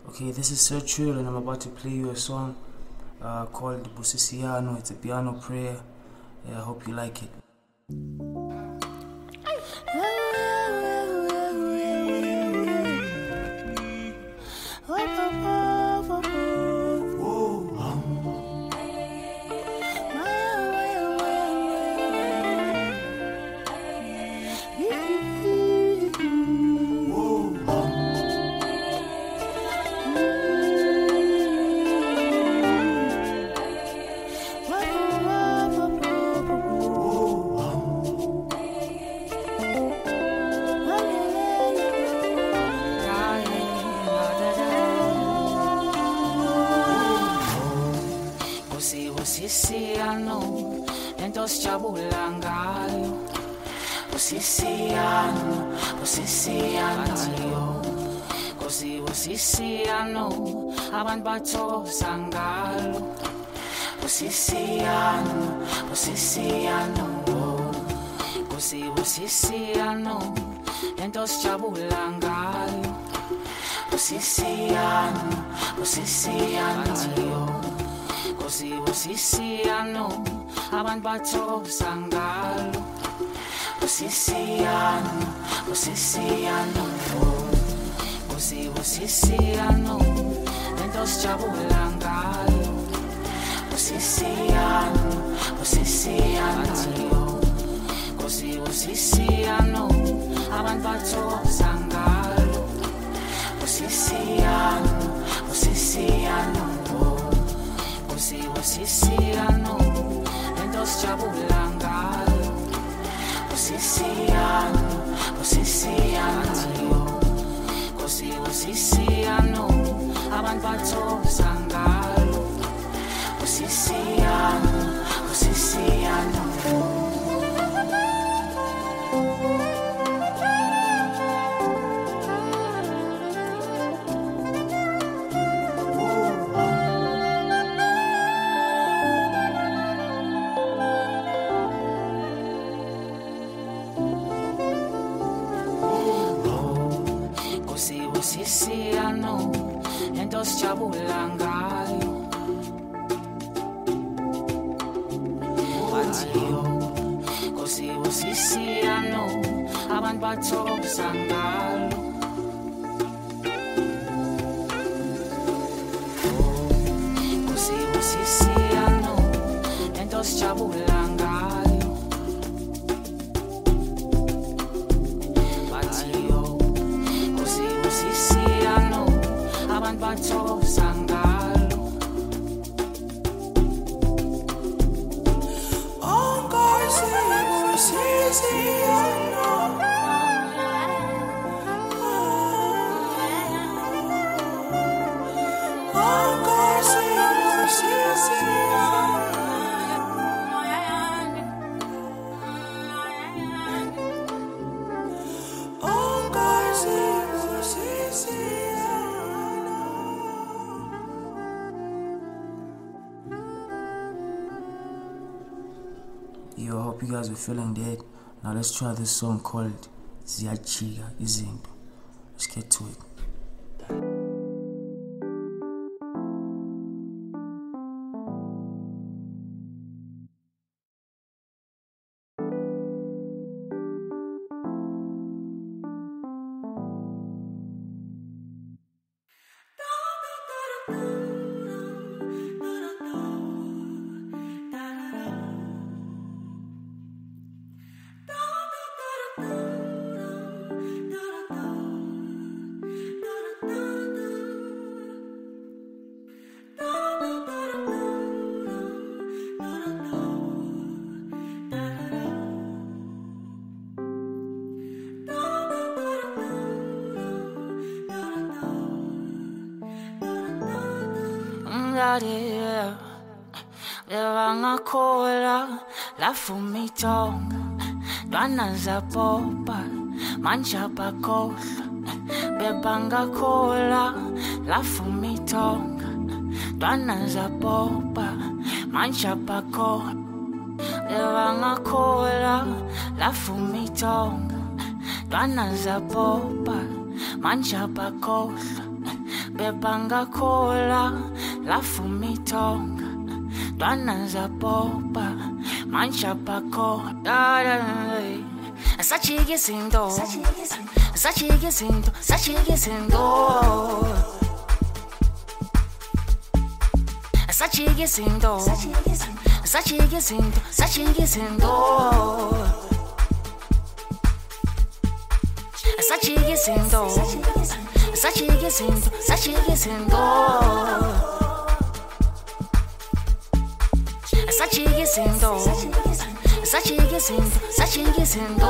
Okay, this is Sir Trill and I'm about to play you a song called Busisiano. It's a piano prayer. I hope you like it. Busisiano, lento sijabula ngayo. Busisiano, busisiano, busisiano, abantu bathokoza ngalo. Busisiano, busisiano, busisiano, lento sijabula ngayo. Busisiano, busisiano. Busisiano, abantu bathokoza ngalo. Busisiano, busisiano, busisiano, lento sijabula ngayo. Busisiano, busisiano, busisiano, abantu bathokoza ngalo. Busisiano, busisiano. Busisiano, lento sijabula ngayo. Busisiano, busisiano, busisiano, abantu bathokoza ngalo. Busisiano, busisiano. Busisiano, lento sijabula ngayo. Bathiyo, busisiano, abantu bathokoza ngalo. Busisiano, lento sijabula ngayo. Bathiyo, busisiano, abantu bathokoza ngalo. Yo, I hope you guys were feeling that. Now let's try this song called Ziyachiga Izinto. Let's get to it. Bevangakhola la fumitonga dwana zapopa manja pakhola bevangakhola la fumitonga dwana zapopa manja pakhola bevangakhola la fumitonga dwana zapopa manja pakhola bebanga cola, la fumitonga, dwana za popa, mancha pako, sachige sindo, sachige sindo, sachige sindo, sachige sindo, sachige sindo, sachige sindo, sachige sindo, sachige sindo, sachige sindo, sachige sindo, sachige sindo, sachige sindo,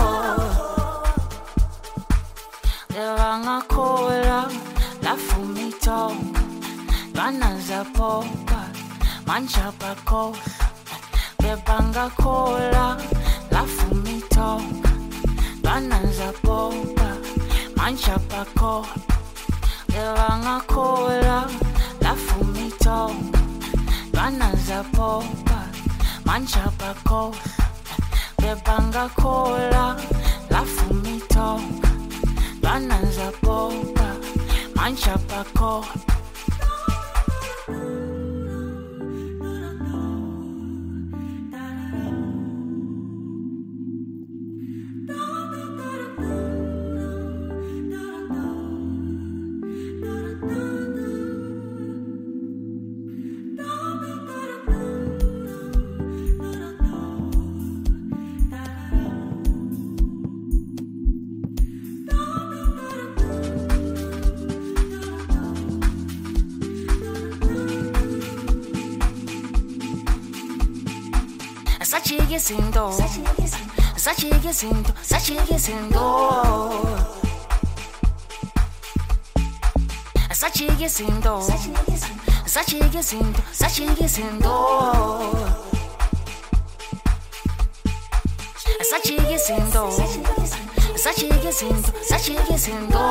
levanga cola, la fumitonga, dwana za popa, mancha pako, bebanga cola, la fumitonga, dwana za popa, mancha pako, levanga cola, la fumitonga, dwana za popa, mancha pako, bebanga cola, la fumitonga, dwana za popa, mancha pako. Sachige sindo, sachige sindo, sachige sindo, sachige sindo, sachige sindo, sachige sindo, sachige sindo, sachige sindo, sachige sindo,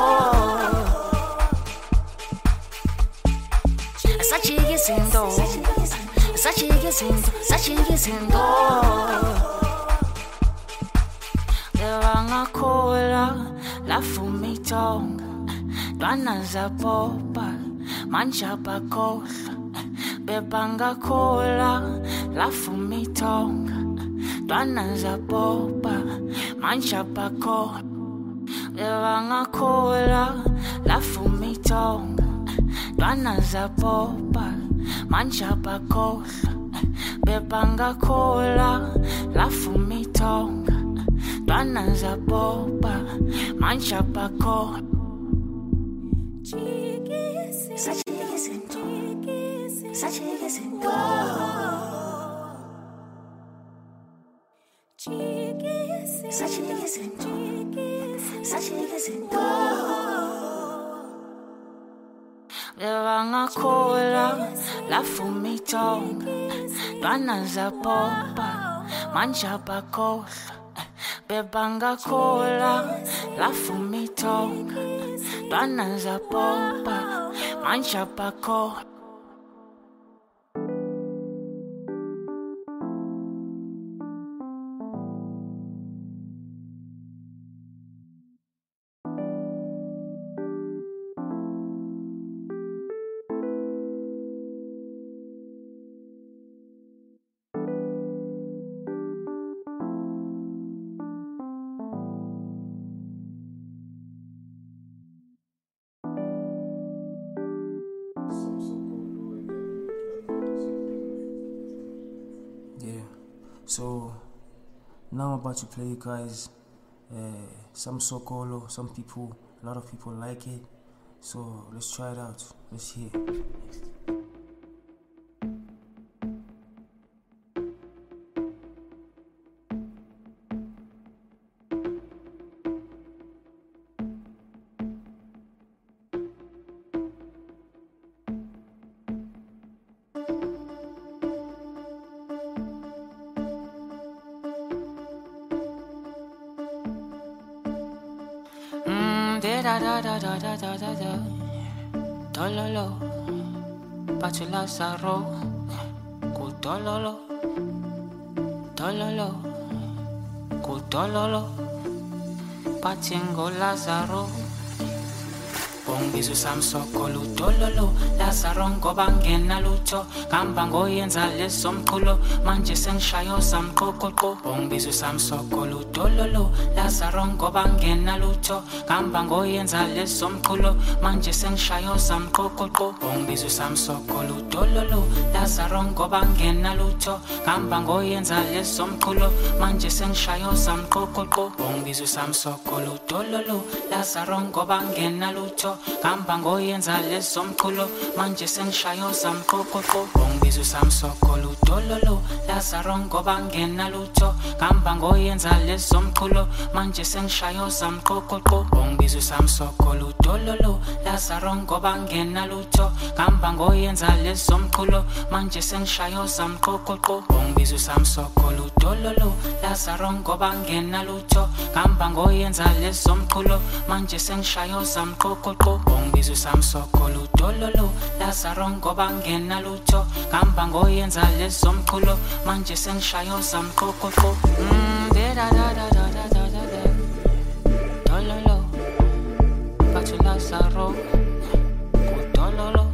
sachige sindo, sachige sindo, sachige sindo, levanga cola, la fumitonga, dwana za popa, mancha pakola, bebanga cola, la fumitonga, dwana za popa, mancha pakola, levanga cola, la fumitonga, dwana za popa, mancha pakola, bebanga cola, la fumitonga, dwana za popa, mancha pakola. Sachige sindo, sachige sindo, sachige sindo, sachige sindo, levanga cola, la fumitonga, dwana za popa, mancha pakola, bebanga cola, la fumitonga, dwana za popa, mancha pakola. So now I'm about to play you guys some Sokolo. A lot of people like it. So let's try it out. Let's hear. Tololo, Pachula Saro, Kutololo, Tololo, Kutololo, Pachingo Lazaro, Bongizo samsokolo dololo Lazaro ngoba ngena lutho Gamba ngoyenza lesomkhulo Manje sengishayo samqoqoqo Bongizo samsokolo dololo Lazaro ngoba ngena lutho Gamba ngoyenza lesomkhulo Manje sengishayo samqoqoqo Bongizo samsokolo dololo Lazaro ngoba ngena lutho Gamba ngoyenza lesomkhulo Manje sengishayo samqoqoqo Bongizo samsokolo dololo Lazaro ngoba ngena lutho Gamba ngoyenza lesomkhulo Manje sengishayo samqoqoqo Bongizo samsokolo dololo Lazaro ngoba ngena lutho Gamba ngoyenza lesomkhulo Manje sengishayo samqoqoqo Bongizo samsokolo dololo Lazaro ngoba ngena lutho Gamba ngoyenza lesomkhulo Manje sengishayo samqoqoqo Bongizo samsokolo dololo Lazaro ngoba ngena lutho Gamba ngoyenza lesomkhulo Manje sengishayo samqoqoqo Bongizo samsokolo dololo Lazaro ngoba ngena lutho Gamba ngoyenza lesomkhulo Manje sengishayo samqoqoqo da da da da da da da da dololo Pacho Lazaro dololo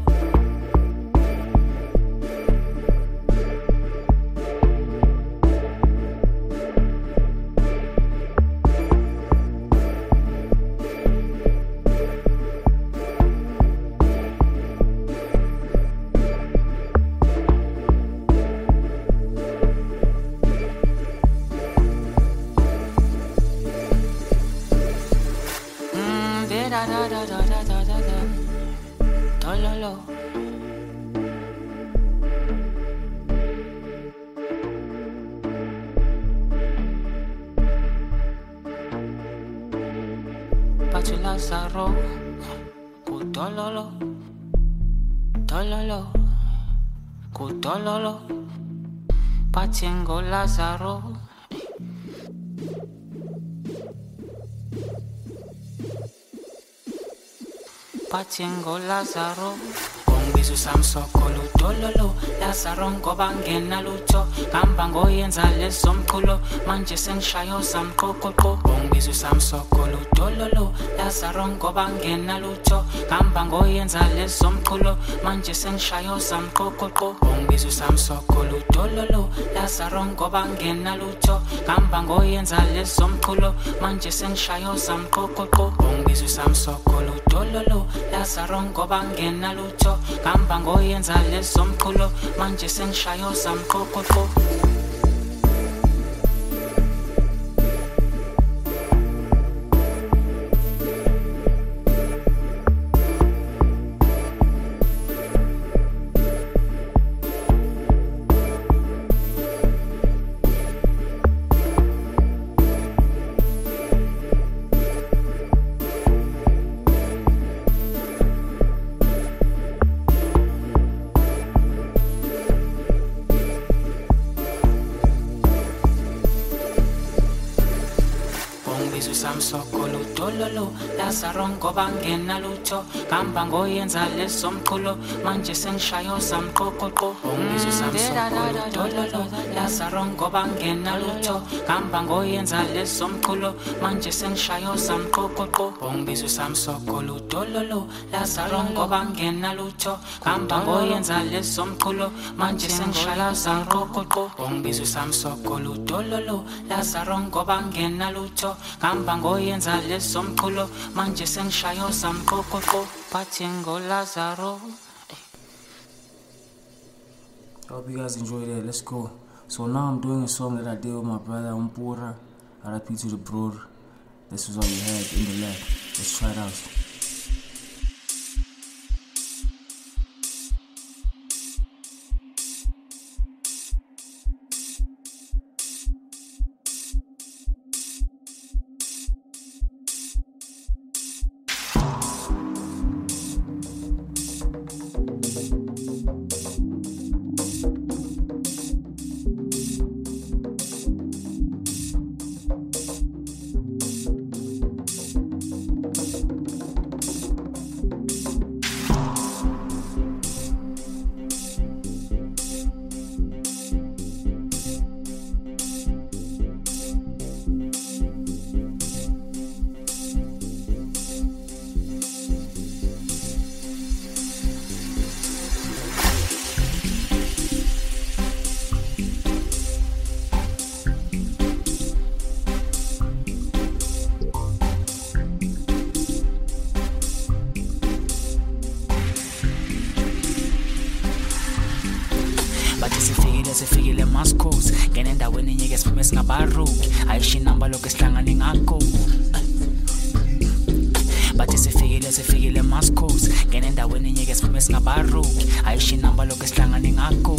da da da da da da da da dololo Pacho Lazaro dololo dololo dololo Patingo Lazaro Patingo Lazaro Bongizo samsokolo dololo Lazaro ngoba ngena lutho Gamba ngoyenza lesomkhulo Manje sengishayo samqoqoqo Bongizo samsokolo dololo Lazaro ngoba ngena lutho Gamba ngoyenza lesomkhulo Manje sengishayo samqoqoqo Bongizo samsokolo dololo Lazaro ngoba ngena lutho Gamba ngoyenza lesomkhulo Manje sengishayo samqoqoqo Bongizo samsokolo dololo Lazaro ngoba ngena lutho Gamba ngoyenza lesomkhulo Manje sengishayo samqoqoqo Bongizo samsokolo dololo Lazaro ngoba ngena lutho Gamba ngoyenza lesomkhulo Manje sengishayo samqoqoqo Bongizo samsokolo dololo Lazaro ngoba ngena lutho Gamba ngoyenza lesomkhulo Manje sengishayo samqoqoqo Bongizo samsokolo dololo Lazaro ngoba ngena lutho Gamba ngoyenza lesomkhulo Manje sengishayo samqoqoqo Bongizo samsokolo dololo Lazaro ngoba ngena lutho Gamba ngoyenza lesomkhulo Manje sengishayo samqoqoqo Patingo Lazaro I hope you guys enjoyed it. Let's go. So now I'm doing a song that I did with my brother Umpura. RIP to the bro. This was all we had in the lab. Let's try it out. sifikile Moscows ngene endaweni nyike siphume singabaruki ayisho inamba lokho sihlangane ngakho bathi sifikile Moscows ngene endaweni nyike siphume singabaruki ayisho inamba lokho sihlangane ngakho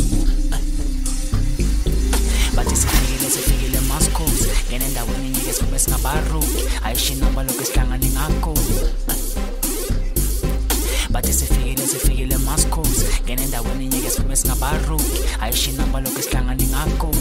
bathi sifikile Moscows ngene endaweni nyike siphume singabaruki ayisho inamba lokho sihlangane ngakho bathi sifikile Moscows ngene endaweni nyike siphume singabaruki ayisho inamba lokho sihlangane ngakho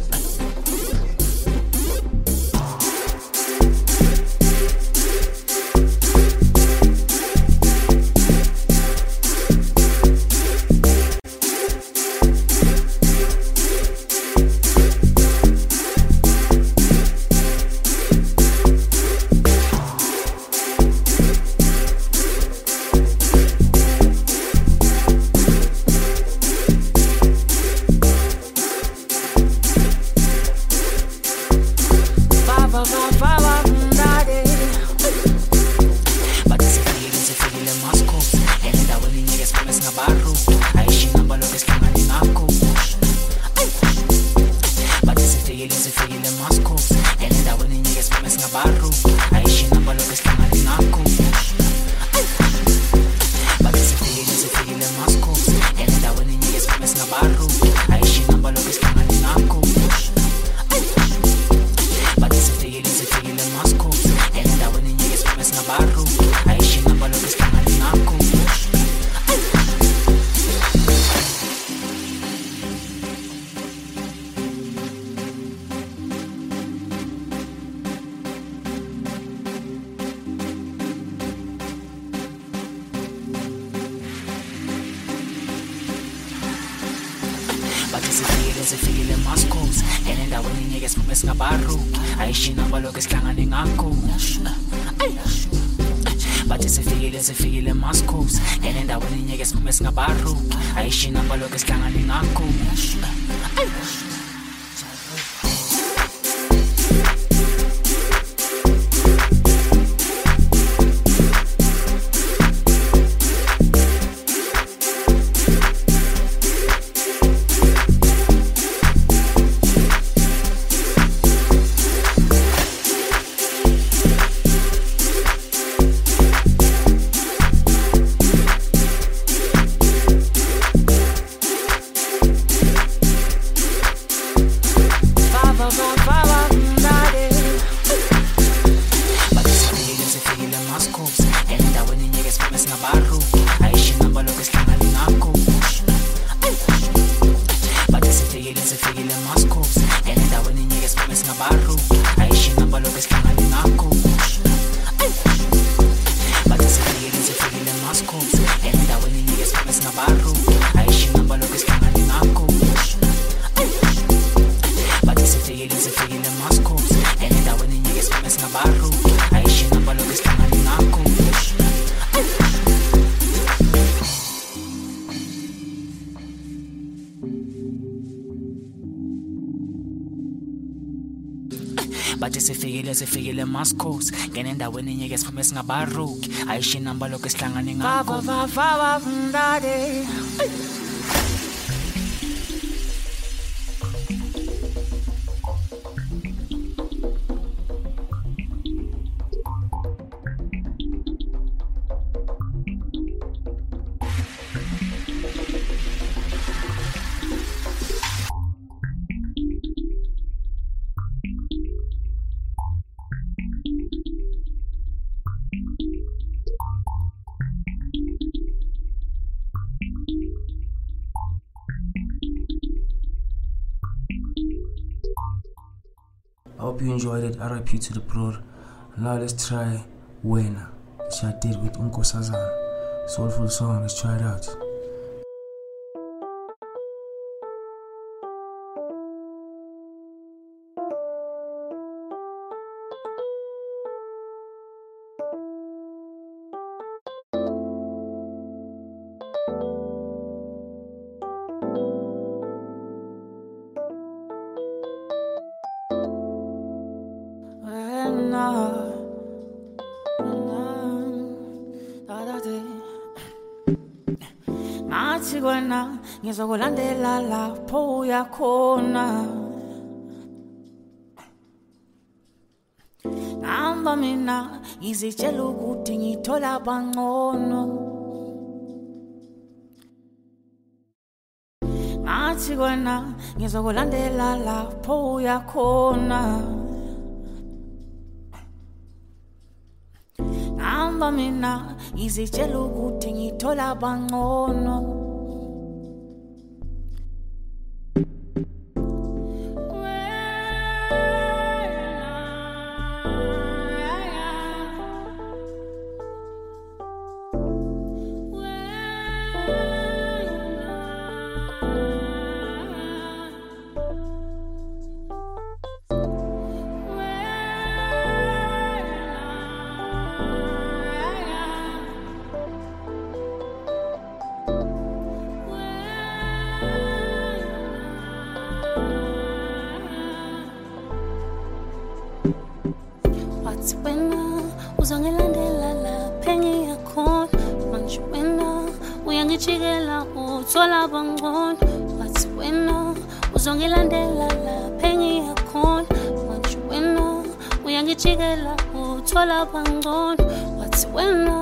sifikile Moscows ngene endaweni nyike siphume singabaruki ayisho inamba lokho sihlangane ngakho bathi sifikile Moscows ngene endaweni nyike siphume singabaruki ayisho inamba lokho sihlangane ngakho bathi sifikile Moscows ngene endaweni nyike siphume singabaruki ayisho inamba lokho sihlangane ngakho I hope you enjoyed it. RIP to the Bror. Now let's try Wena, which I did with Nkosazana. Soulful song, let's try it out. ngathi wena ngizokulandela lapho uya khona ngihamba mina ngizitshela ukuthi ngithola bangcono ngathi wena ngizokulandela lapho uya khona ngihamba mina ngizitshela ukuthi ngithola bangcono wena uzangilandela lapha engiyakhona manje wena uyangijikela uthola bangcono wathi wena uzangilandela lapha engiyakhona manje wena uyangijikela uthola bangcono wathi wena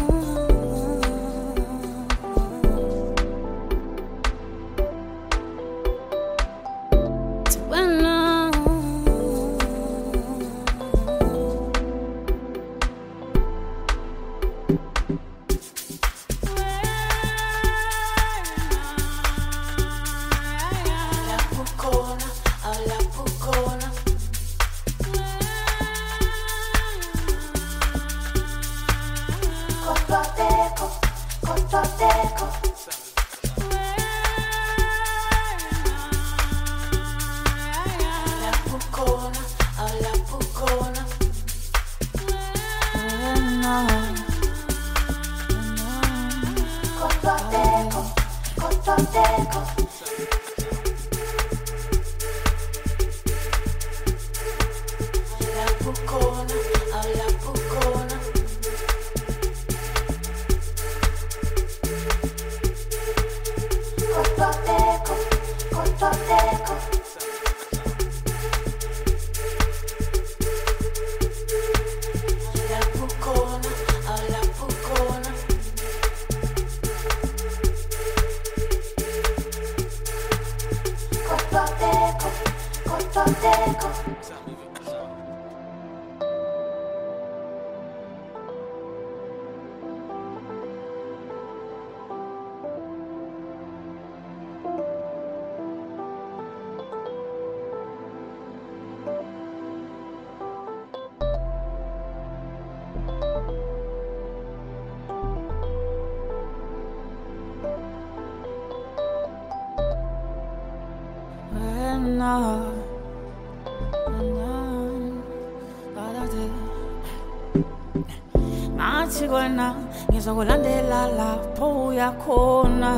ngathi wena ngizokulandela lapho uya khona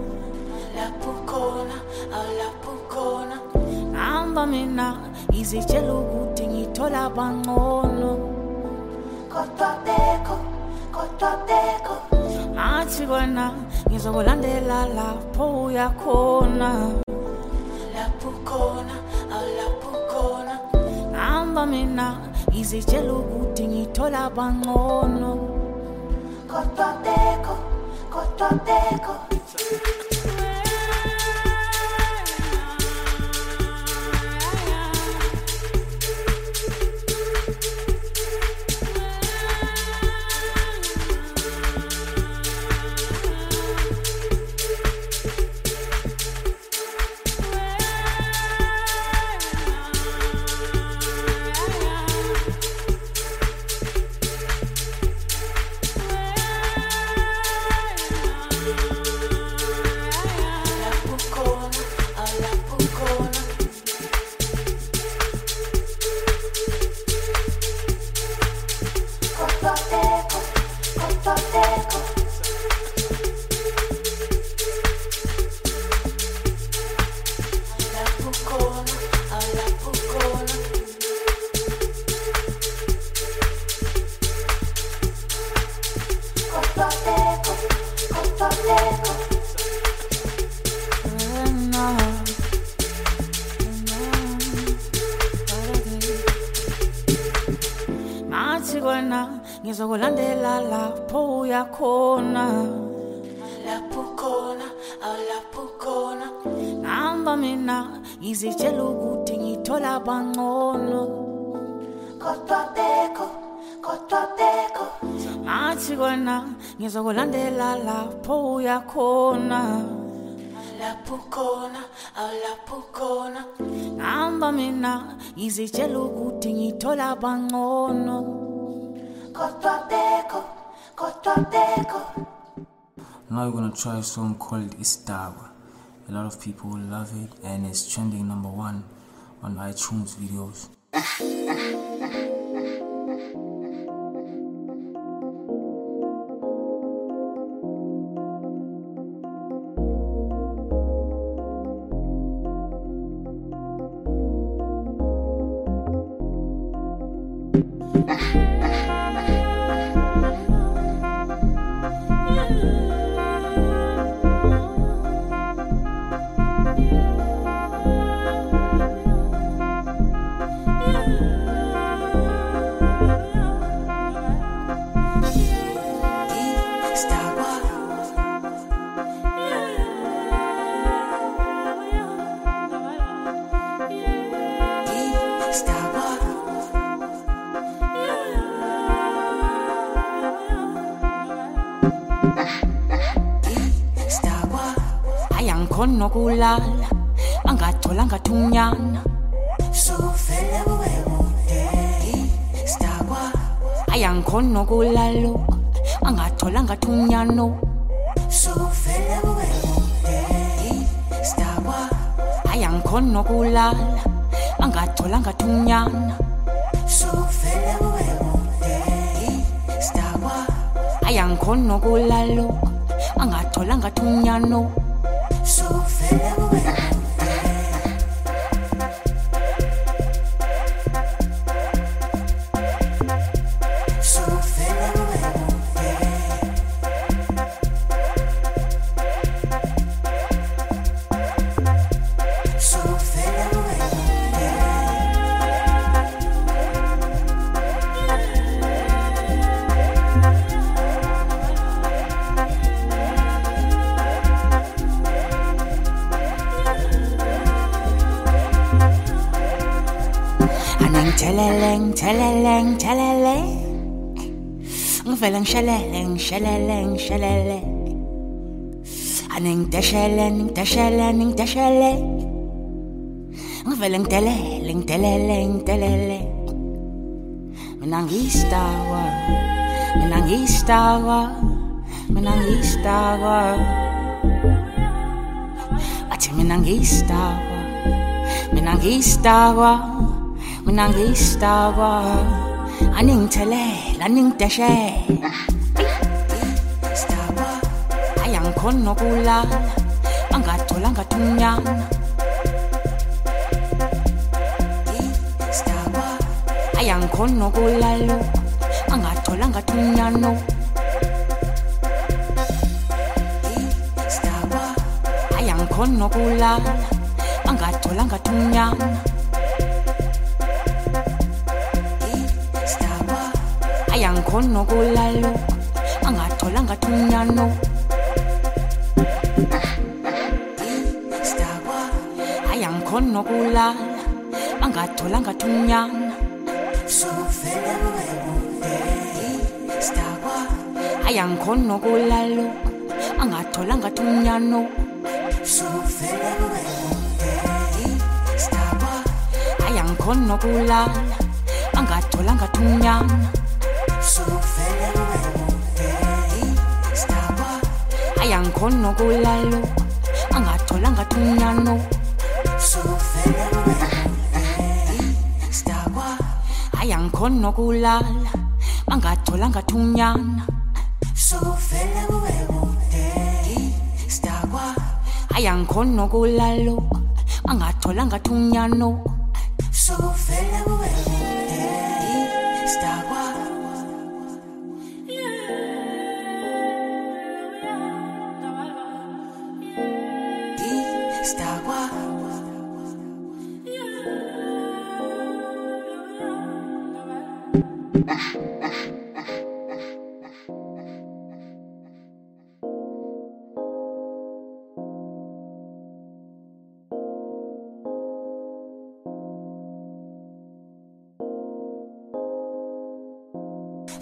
lapho khona lapho khona ngihamba mina ngizitshela ukuthi ngithola bangcono kodwa bekho ngathi wena ngizokulandela lapho uya khona lapho khona ngihamba mina ngizitshela ukuthi ngithola bangcono kodwa bekho ngizokulandela lapho uyakhona, lapho khona, lapho khona. Ngihamba mina ngizitshela ukuthi ngithola abangcono, kodwa bekho ngathi kona ngizokulandela lapho uyakhona, lapho khona, lapho khona. Ngihamba mina ngizitshela ukuthi ngithola abangcono, kodwa bekho. Now we're gonna try a song called Istawa. A lot of people love it and it's trending #1 on iTunes videos. Khona kulala angatholanga thunyana sufele ubude Istawa ayangikhona kulala angatholanga thunyano sufele ubude Istawa ayangikhona kulala angatholanga thunyana sufele ubude Istawa ayangikhona kulala angatholanga thunyano sufele ubude sufele ubude sufele Teleleng ngivela ngishelele anengideshele ngivela ngidelele mina ngiyistawa athi mina ngiyistawa aningthelela aningideshela Istawa ayangikhona kulala angatholanga thunyana Istawa ayangikhona kulala angatholanga thunyano Istawa ayangikhona kulala angatholanga thunyana ayangikhona kulala angatholanga thunyano Istawa ayangikhona kulala angatholanga thunyana sufele ubude Istawa ayangikhona kulala angatholanga thunyano sufele ubude Istawa ayangikhona kulala angatholanga thunyana sufele ubude Istawa ayangikhona kulala angatholanga thunyano sufele ubude Istawa ayangikhona kulala angatholanga thunyana sufele ubude Istawa ayangikhona kulala angatholanga thunyano sufele ubude Istawa Istawa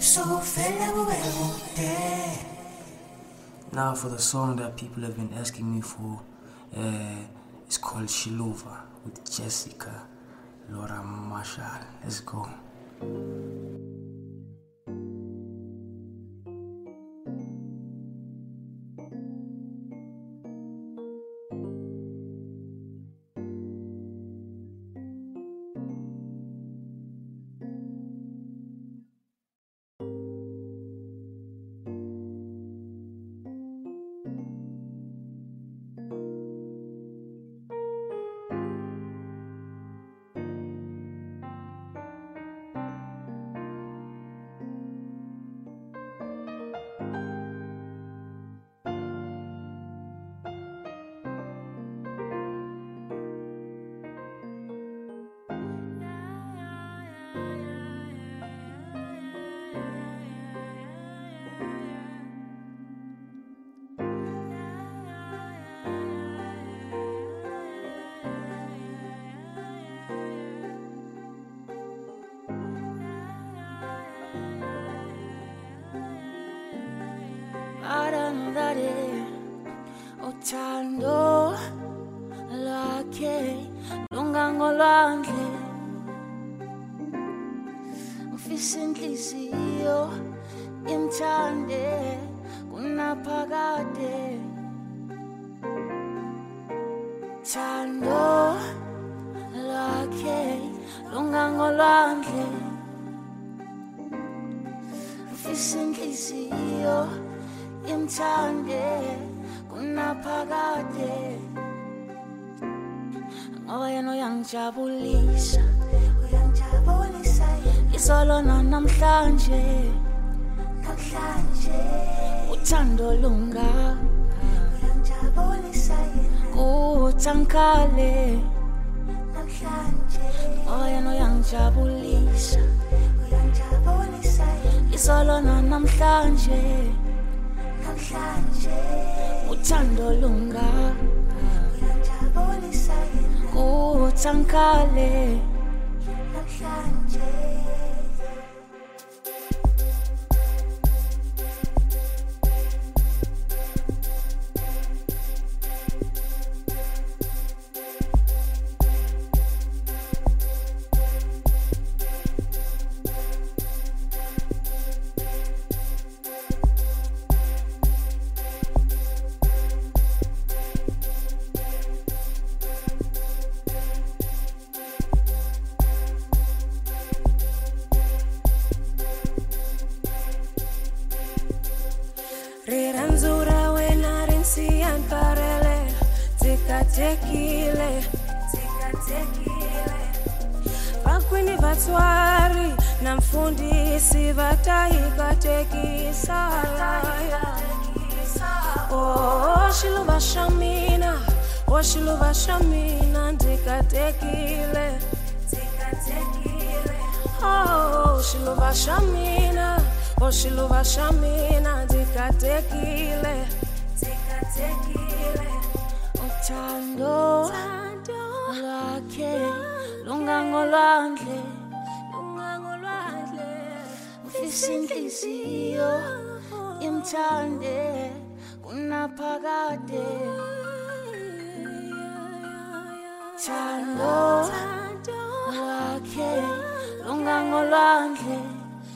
Now for the song that people have been asking me for, it's called Shilova with Jessica Laura Marshall. Let's go. Uthando lwakhe lungangolwandle, ufisa inhliziyo imthande kunaphakade. Uthando lwakhe lungangolwandle, ufisa inhliziyo imthande kunaphakade. Ngoba yena uyangijabulisa, isolo namhlanje, uthando lunga kuthankale. Ngoba yena uyangijabulisa, isolo namhlanje, uthando lunga kuthankale. Riranzura wena rinsian parele, tikatekile. Vakwini vatswari na mfundisi vatahikatekisa. Oh, Shilova shamina, oh Shilova shamina, tikatekile. Oh, Shilova shamina, oh Shilova shamina, tikatekile. Uthando lwakhe lungangolwandle, ufisa inhliziyo imthande kunaphakade. Uthando lwakhe lungangolwandle,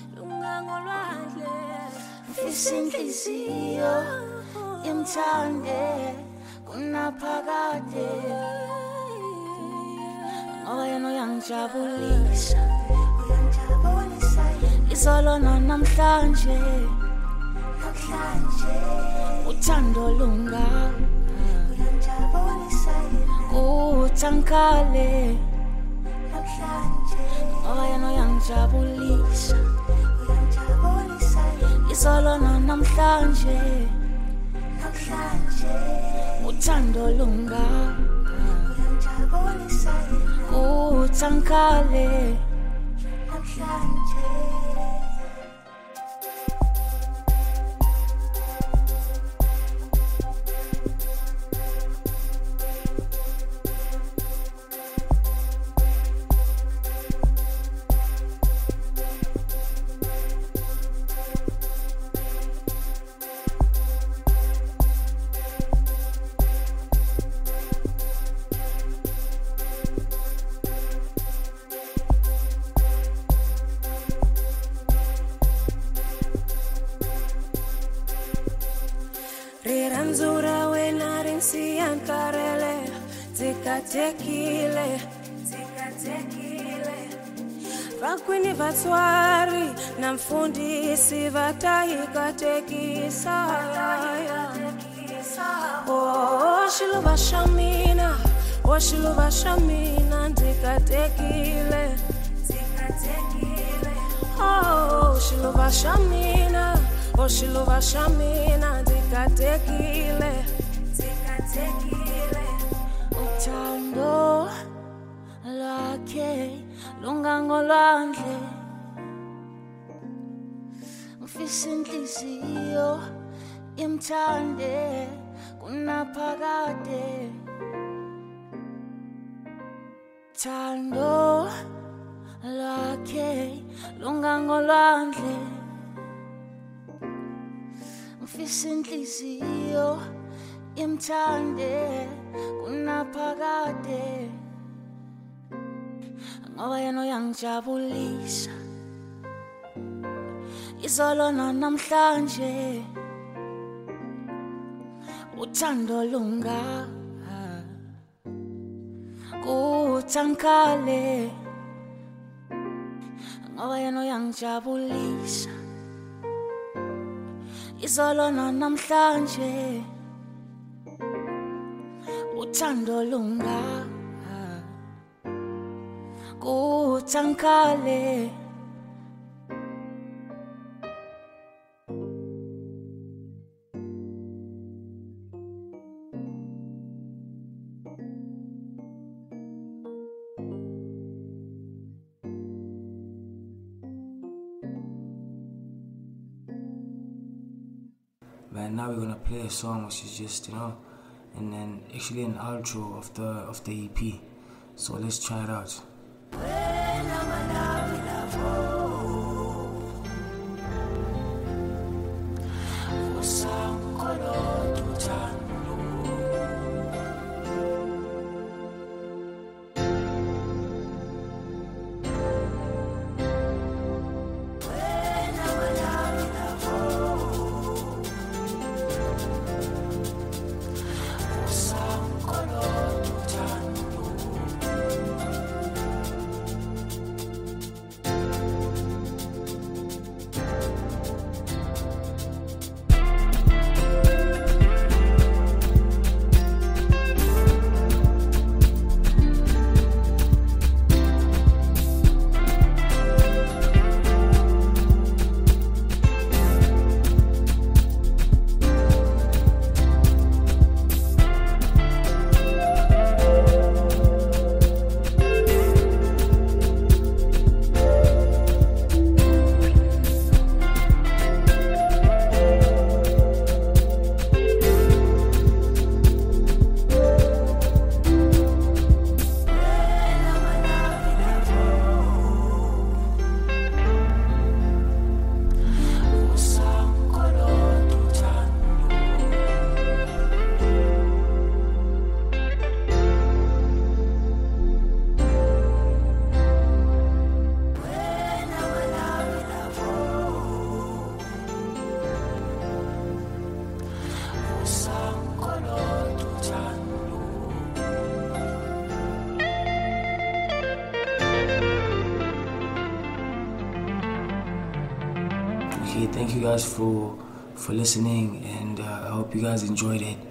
ufisa inhliziyo imthande kunaphakade. Ngoba yena uyangijabulisa, isolo namhlanje, uthando lunga kuthankale. Ngoba yena uyangijabulisa, isolo namhlanje, uthando lunga kuthankale. dzikatekile vakwini vatswari na mfundisi vatahikatekisa xiluva xa mina xiluva xa mina dzikatekile xiluva xa mina xiluva xa mina dzikatekile uthando lwakhe lungangolwandle ngifisa inhliziyo imthande kunaphakade thando lwakhe lungangolwandle ngifisa inhliziyo imthande kunaphakade ngoba yena uyangijabulisa izolo namhlanje uthando lunga kuthankale ngoba yena uyangijabulisa izolo namhlanje uthando lunga kuthankale Man, now we're gonna play a song which is just, and then actually an outro of the EP. So let's try it out. Okay, thank you guys for listening, and I hope you guys enjoyed it.